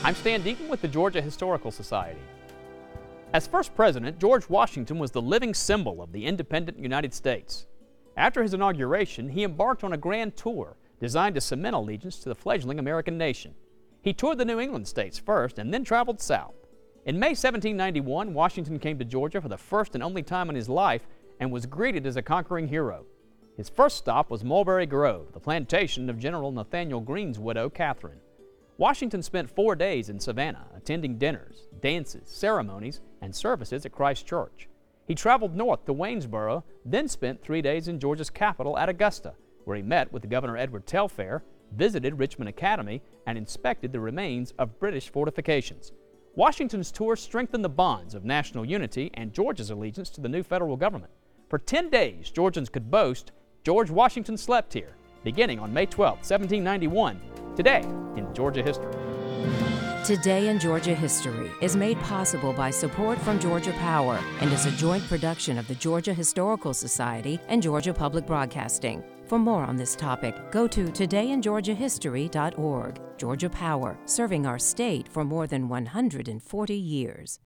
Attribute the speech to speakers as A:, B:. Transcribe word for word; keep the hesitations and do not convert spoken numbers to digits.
A: I'm Stan Deaton with the Georgia Historical Society. As first president, George Washington was the living symbol of the independent United States. After his inauguration, he embarked on a grand tour designed to cement allegiance to the fledgling American nation. He toured the New England states first and then traveled south. In May seventeen ninety-one, Washington came to Georgia for the first and only time in his life and was greeted as a conquering hero. His first stop was Mulberry Grove, the plantation of General Nathanael Greene's widow, Catherine. Washington spent four days in Savannah, attending dinners, dances, ceremonies, and services at Christ Church. He traveled north to Waynesboro, then spent three days in Georgia's capital at Augusta, where he met with Governor Edward Telfair, visited Richmond Academy, and inspected the remains of British fortifications. Washington's tour strengthened the bonds of national unity and Georgia's allegiance to the new federal government. For ten days, Georgians could boast, George Washington slept here, beginning on May twelfth, seventeen ninety-one, today in Georgia history.
B: Today in Georgia History is made possible by support from Georgia Power and is a joint production of the Georgia Historical Society and Georgia Public Broadcasting. For more on this topic, go to today in georgia history dot org. Georgia Power, serving our state for more than one hundred forty years.